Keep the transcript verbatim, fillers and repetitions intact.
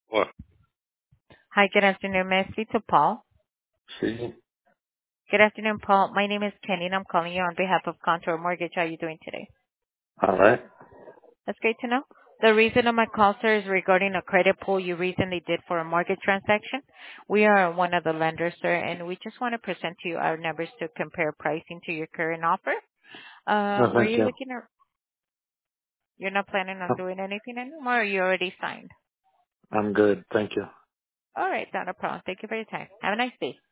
What? Hi, good afternoon. May I speak to Paul? See? Good afternoon, Paul. My name is Kenny, and I'm calling you on behalf of Contour Mortgage. How are you doing today? All right. That's great to know. The reason of my call, sir, is regarding a credit pull you recently did for a mortgage transaction. We are one of the lenders, sir, and we just want to present to you our numbers to compare pricing to your current offer. Uh, No, were thank you you. looking at, you're not planning on doing anything anymore, or you already signed? I'm good. Thank you. All right, not a problem. Thank you for your time. Have a nice day.